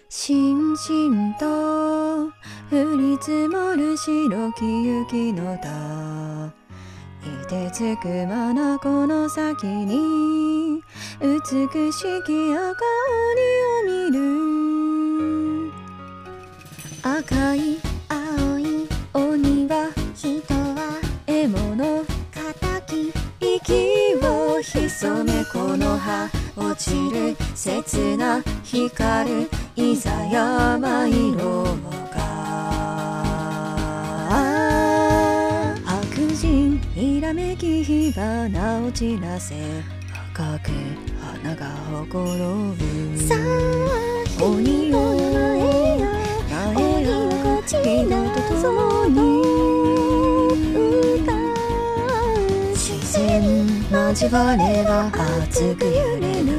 しんしんと降り積もる白き雪のたいてつく眼の先に美しき赤鬼を見る。赤い青い鬼は人は獲物敵息を潜めこの葉落ちる切な光るいざ山色が白人ひらめき火花を散らせ赤く花がほころぶ。 さあ鬼よ鬼よこちらと共に自然交われば熱く揺れる